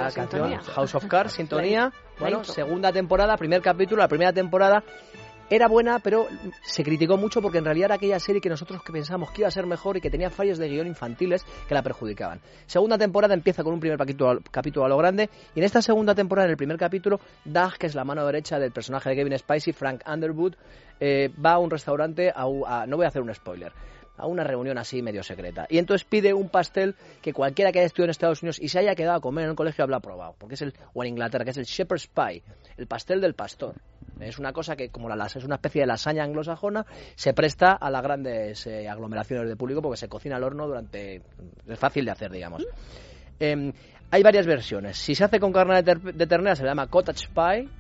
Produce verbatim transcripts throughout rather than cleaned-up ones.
la sintonía. canción House of Cards, sintonía. Bueno, intro. segunda temporada, primer capítulo, la primera temporada era buena, pero se criticó mucho porque en realidad era aquella serie que nosotros que pensamos que iba a ser mejor y que tenía fallos de guión infantiles que la perjudicaban. Segunda temporada empieza con un primer capítulo, capítulo a lo grande, y en esta segunda temporada, en el primer capítulo, Doug, que es la mano derecha del personaje de Kevin Spacey, Frank Underwood, eh, va a un restaurante, a, a, no voy a hacer un spoiler, a una reunión así medio secreta. Y entonces pide un pastel que cualquiera que haya estudiado en Estados Unidos y se haya quedado a comer en el colegio habla probado, porque es el, o en Inglaterra, que es el shepherd's pie, el pastel del pastor. Es una cosa que, como la, es una especie de lasaña anglosajona, se presta a las grandes eh, aglomeraciones de público porque se cocina al horno durante... es fácil de hacer, digamos. Eh, hay varias versiones. Si se hace con carne de, ter, de ternera se le llama cottage pie,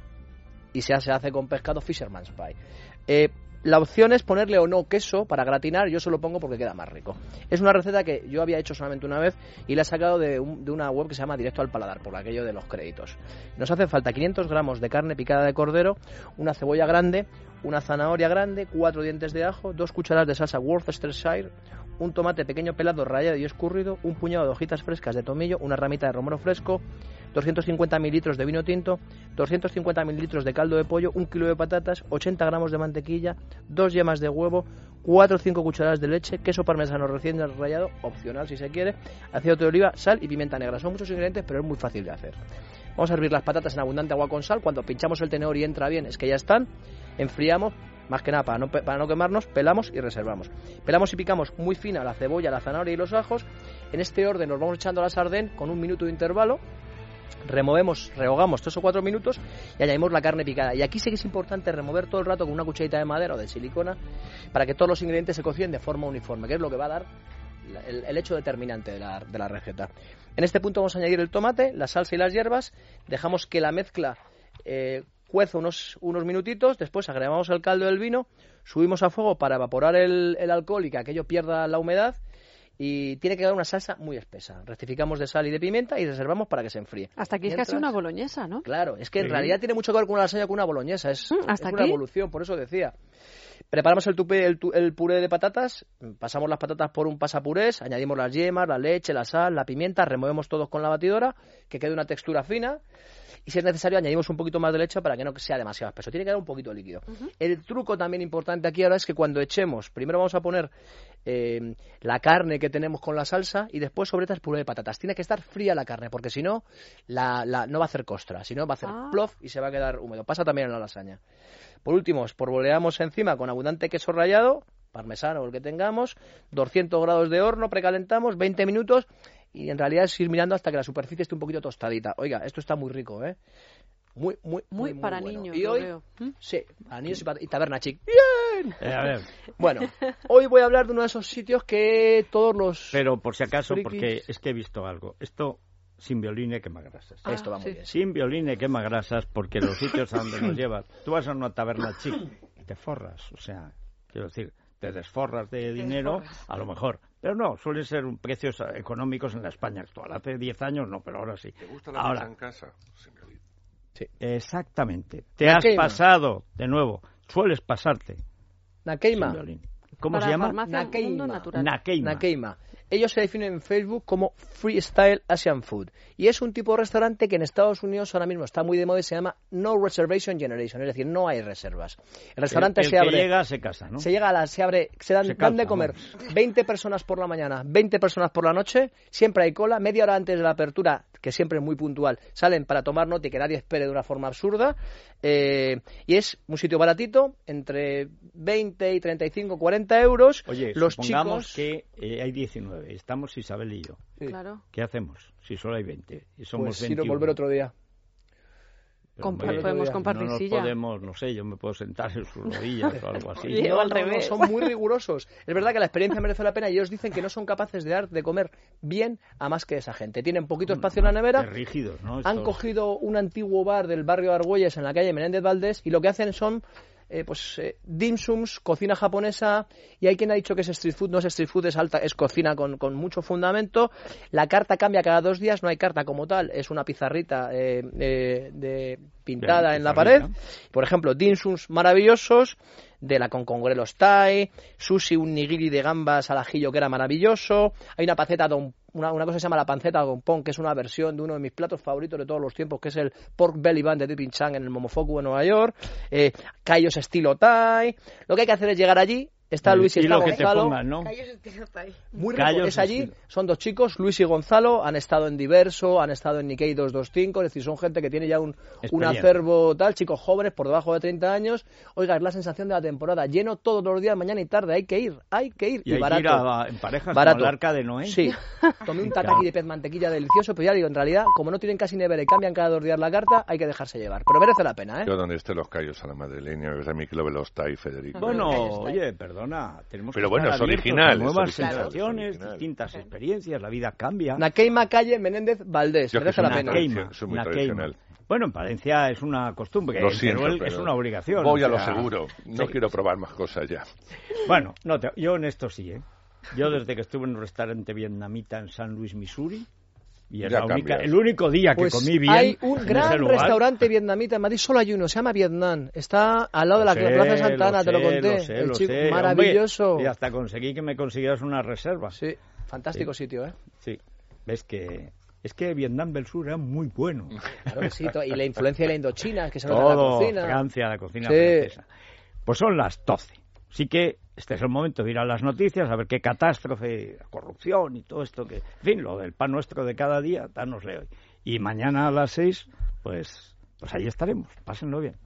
y si se hace con pescado, fisherman's pie. Eh, La opción es ponerle o no queso para gratinar, yo se lo pongo porque queda más rico. Es una receta que yo había hecho solamente una vez y la he sacado de, un, de una web que se llama Directo al Paladar, por aquello de los créditos. Nos hace falta quinientos gramos de carne picada de cordero, una cebolla grande, una zanahoria grande, cuatro dientes de ajo, dos cucharadas de salsa Worcestershire, un tomate pequeño pelado rallado y escurrido, un puñado de hojitas frescas de tomillo, una ramita de romero fresco, doscientos cincuenta mililitros de vino tinto, doscientos cincuenta mililitros de caldo de pollo, un kilo de patatas, ochenta gramos de mantequilla, dos yemas de huevo, cuatro o cinco cucharadas de leche, queso parmesano recién rallado, opcional si se quiere, aceite de oliva, sal y pimienta negra. Son muchos ingredientes, pero es muy fácil de hacer. Vamos a hervir las patatas en abundante agua con sal. Cuando pinchamos el tenedor y entra bien, es que ya están. Enfriamos, más que nada para no, para no quemarnos, pelamos y reservamos. Pelamos y picamos muy fina la cebolla, la zanahoria y los ajos. En este orden nos vamos echando a la sartén con un minuto de intervalo. Removemos, rehogamos tres o cuatro minutos y añadimos la carne picada. Y aquí sí que es importante remover todo el rato con una cucharita de madera o de silicona para que todos los ingredientes se cocinen de forma uniforme, que es lo que va a dar el, el hecho determinante de la, de la receta. En este punto vamos a añadir el tomate, la salsa y las hierbas. Dejamos que la mezcla eh, cueza unos, unos minutitos. Después agregamos el caldo del vino, subimos a fuego para evaporar el, el alcohol y que aquello pierda la humedad. Y tiene que dar una salsa muy espesa. Rectificamos de sal y de pimienta y reservamos para que se enfríe. Hasta aquí Mientras, es casi una boloñesa, ¿no? Claro, es que en sí. realidad tiene mucho que ver con una lasaña con una boloñesa. Es, ¿Mm, ¿hasta es una aquí? evolución, por eso decía. Preparamos el, tupé, el, el puré de patatas, pasamos las patatas por un pasapurés, añadimos las yemas, la leche, la sal, la pimienta, removemos todos con la batidora, que quede una textura fina. Y si es necesario añadimos un poquito más de leche para que no sea demasiado espeso. Tiene que dar un poquito líquido. Uh-huh. El truco también importante aquí ahora es que cuando echemos, primero vamos a poner eh, la carne que tenemos con la salsa y después sobre estas puré de patatas. Tiene que estar fría la carne porque si no, la, la, no va a hacer costra, si no va a hacer ah. plof y se va a quedar húmedo. Pasa también en la lasaña. Por último, espolvoreamos encima con abundante queso rallado, parmesano o el que tengamos, doscientos grados de horno, precalentamos, veinte minutos. Y en realidad es ir mirando hasta que la superficie esté un poquito tostadita. Oiga, esto está muy rico, ¿eh? Muy, muy, muy, muy para bueno. niños, y hoy, veo. sí, para niños y, para, y taberna chic. ¡Bien! Eh, a ver. Bueno, hoy voy a hablar de uno de esos sitios que todos los... Pero por si acaso, frikis... porque es que he visto algo. Esto sin violín y quemagrasas. Ah, esto va sí. muy bien. Sin violín y quemagrasas, porque los sitios a donde nos llevas, tú vas a una taberna chic y te forras, o sea, quiero decir, te desforras de dinero, a lo mejor. Pero no, suelen ser precios económicos en la España actual. Hace diez años no, pero ahora sí. ¿Te gusta la ahora, mesa en casa? Sí. Exactamente. Te La has queima. pasado, de nuevo, sueles pasarte. Nakeima. ¿Cómo Para se llama? Nakeima. Nakeima. Nakeima. Ellos se definen en Facebook como Freestyle Asian Food. Y es un tipo de restaurante que en Estados Unidos ahora mismo está muy de moda y se llama No Reservation Generation. Es decir, no hay reservas. El restaurante el, el se abre... que llega se casa, ¿no? Se llega a la... Se abre... Se dan, se dan de calza, comer vamos. veinte personas por la mañana, veinte personas por la noche. Siempre hay cola. Media hora antes de la apertura, que siempre es muy puntual, salen para tomar nota y que nadie espere de una forma absurda. Eh, y es un sitio baratito, entre veinte y treinta y cinco, cuarenta euros. Oye, los supongamos chicos... que eh, hay diecinueve, estamos Isabel y yo. Sí. Claro. ¿Qué hacemos si solo hay veinte? Y somos Pues veintiuno. si no, volver otro día. Compa- oye, podemos no compartir no nos silla. podemos, no sé, yo me puedo sentar en sus rodillas o algo así. Llego No, al no, no, revés. son muy rigurosos. Es verdad que la experiencia merece la pena y ellos dicen que no son capaces de dar de comer bien a más que esa gente. Tienen poquito espacio en la nevera. Qué rígidos, ¿no? Han Estos- cogido un antiguo bar del barrio de Argüelles en la calle Menéndez Valdés y lo que hacen son eh, pues eh, dim sums, cocina japonesa, y hay quien ha dicho que es street food. No es street food, es alta, es cocina con, con mucho fundamento. La carta cambia cada dos días, no hay carta como tal, es una pizarrita eh, eh, de, pintada Bien, en la pizarrita. pared. Por ejemplo, dim sums maravillosos, de la concongrelos Thai, sushi, un nigiri de gambas al ajillo que era maravilloso, hay una panceta don, una, una cosa que se llama la panceta don pong, que es una versión de uno de mis platos favoritos de todos los tiempos, que es el pork belly bun de Dipping Chang en el Momofuku en Nueva York, eh, callos estilo Thai. Lo que hay que hacer es llegar allí. Está Luis y, y está Gonzalo. Pongan, ¿no? Muy rico. Es allí, son dos chicos, Luis y Gonzalo, han estado en Diverso, han estado en Nikkei doscientos veinticinco, es decir, son gente que tiene ya un, un acervo tal, chicos jóvenes por debajo de treinta años. Oiga, es la sensación de la temporada, lleno todos los días, mañana y tarde, hay que ir, hay que ir. Y, y hay barato. Que ir a, en parejas barato. Como el Arca de Noé. Sí, tomé un tataki de pez mantequilla delicioso, pero ya digo, en realidad, como no tienen casi nevera y cambian cada dos días la carta, hay que dejarse llevar. Pero merece la pena, ¿eh? Yo donde estén los callos a la madrileña, es a mí que lo ve los Thai, Federico. Bueno, oye, perdona, tenemos Pero bueno, es original. Nuevas es original, sensaciones, es original. distintas experiencias, la vida cambia. Nakeima Calle Menéndez Valdés, Yo merece que la pena. Nakeima, Soy muy Nakeima. tradicional. Bueno, en Palencia es una costumbre, Lo en siento, Teruel pero es una obligación. Voy o a lo sea, seguro, no sí. quiero probar más cosas ya. Bueno, no te, yo en esto sí, ¿eh? Yo desde que estuve en un restaurante vietnamita en San Luis, Missouri, y es Ya la única, cambias. el único día que Pues comí bien. hay un en gran ese lugar. restaurante vietnamita en Madrid, solo hay uno, se llama Vietnam. Está al lado de la Lo sé, Plaza Santana, lo te lo sé, conté. lo sé, el lo chico sé. maravilloso. Hombre, y hasta conseguí que me consiguieras una reserva. Sí, fantástico Sí. sitio, ¿eh? Sí, ves que es que Vietnam del Sur era muy bueno. Claro que sí, to- y la influencia de la Indochina, que se nota en la Todo, cocina. Francia, la cocina Sí. francesa. Pues son las doce. Así que este es el momento de ir a las noticias, a ver qué catástrofe, corrupción y todo esto que... En fin, lo del pan nuestro de cada día, dánosle hoy. Y mañana a las seis, pues, pues ahí estaremos. Pásenlo bien.